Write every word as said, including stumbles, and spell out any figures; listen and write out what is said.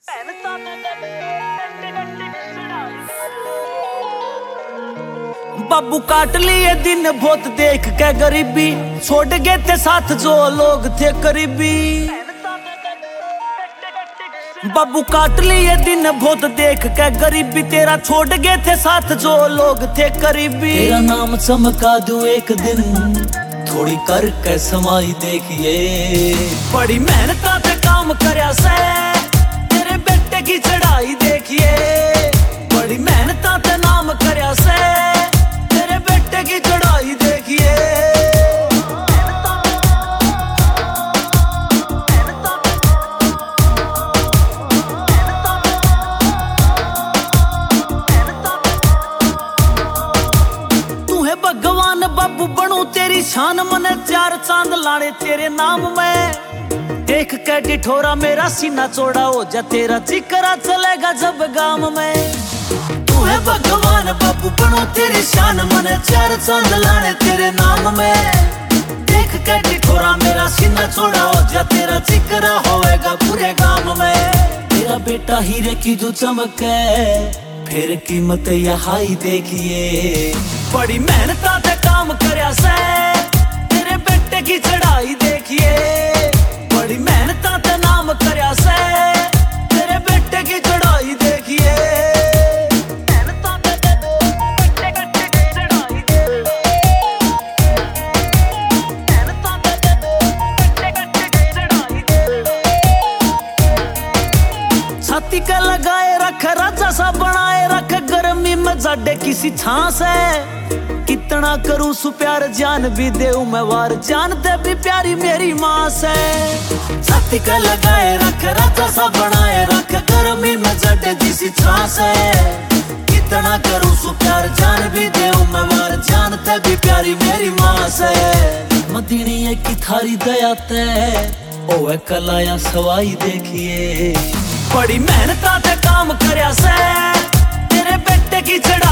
बाबू काट लिए दिन बहुत देख के गरीबी, छोड़ गए थे साथ जो लोग थे करीबी। बाबू काट लिए दिन बहुत देख के गरीबी, तेरा छोड़ गए थे साथ जो लोग थे करीबी। तेरा नाम चमका दूं एक दिन, थोड़ी कर के समाई देखिए। बड़ी मेहनत पे काम करया से तेरे बेटे की चढ़ाई देखिए। बड़ी मेहनत पे नाम करया से तेरे बेटे की चढ़ाई देखिए। तू है भगवान बाबू बनू तेरी शान, मने चार चांद लाने तेरे नाम में। देख के डिठोरा मेरा सीना चौड़ा हो जा, तेरा जिक्रा चलेगा जब गाम में। तू है भगवान बाबू बनो तेरी शान, मने चार चांद लाने तेरे नाम में। देख के डिठोरा मेरा सीना चौड़ा हो जा, तेरा जिक्रा होएगा पूरे गाम में। तेरा बेटा हीरे की जो चमके, फिर कीमत यहाँ ही देखिए। बड़ी मेहनत पे काम करया से तेरे बेटे की चढ़ाई देखिए। बड़ी मेहनत पे नाम करया से तेरे बेटे की चढ़ाई देखिए। छाती का लगाए रख, राजा सा बनाए रख, गर्मी में जाडे किसी छांस है। कितना करूं सु प्यार जान भी देऊं मैं वार, जानते भी प्यारी मेरी मां से। छाती का लगाए रख, राजा सा बनाए रख, गर्मी में जाडे किसी छांस है। कितना करूं सु प्यार जान भी देऊं मैं वार, जानते भी प्यारी मेरी मां से। मदीने की थारी दया ते ओए कलाया सवाई देखिए। बड़ी मेहनत पे काम करया से तेरे बेटे की चढ़ाई